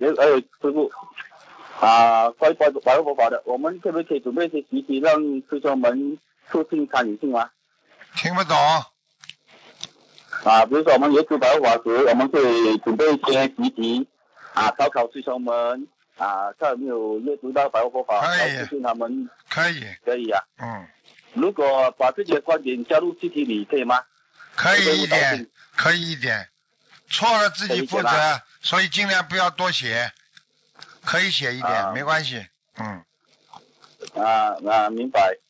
师傅关于白话佛法的，我们可不可以准备一些习题，让师兄们促进参与性吗？ 听不懂。 比如说我们阅读白话法时，我们可以准备一些习题考师兄们看有没有阅读到白话佛法，然后促进他们。可以啊。如果把自己的观点加入习题里，可以吗？ 可以一点，错了自己负责，所以尽量不要多写，可以写一点，没关系。 明白。